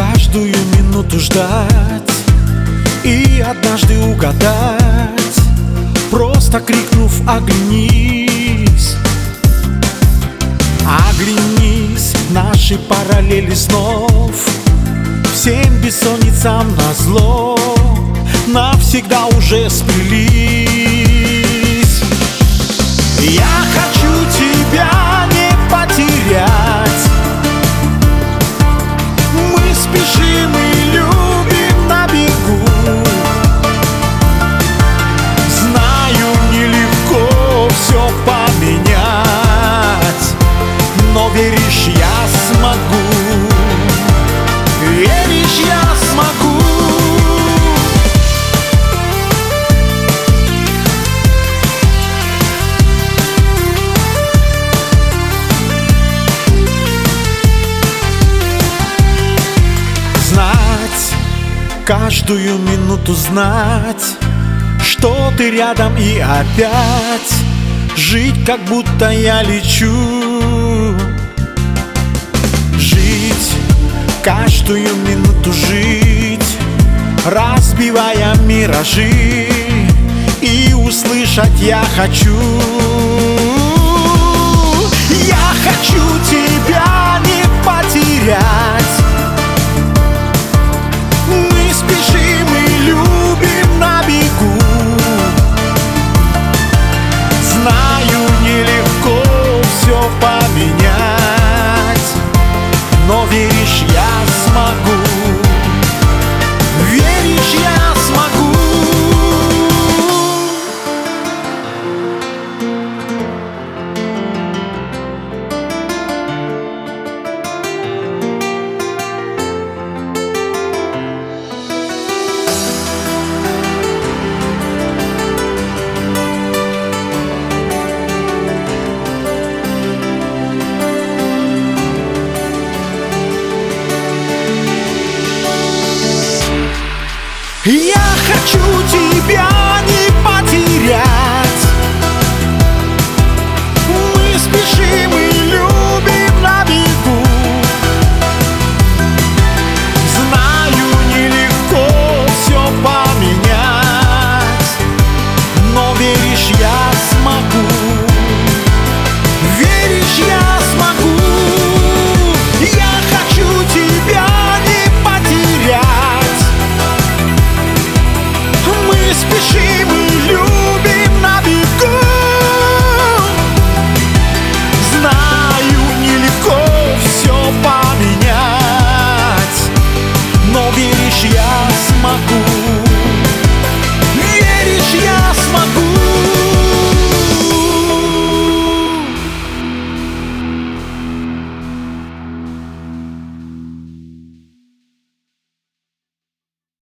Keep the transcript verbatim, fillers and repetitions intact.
каждую минуту ждать и однажды угадать, просто крикнув «Оглянись!». Оглянись, наши параллели снов, всем бессонницам назло навсегда уже сплелись. Я хочу тебя не потерять, мы спешим и любим на бегу. Знаю, нелегко все поменять, но веришь, я смогу, веришь, я смогу. Знать, каждую минуту знать, что ты рядом, и опять жить, как будто я лечу. Жить, каждую минуту жить, разбивая миражи, и услышать я хочу. Я хочу тебя не потерять, мы спешим и любим на бегу. Знаю, нелегко все поменять, но веришь, я смогу, веришь, я смогу. Я хочу тебя не потерять, мы спешим и любим на бегу. Знаю, нелегко все поменять, но веришь, я смогу, веришь, я смогу. Я хочу тебя не потерять, мы спешим и любим на бегу. Знаю, нелегко все поменять, но веришь, я смогу.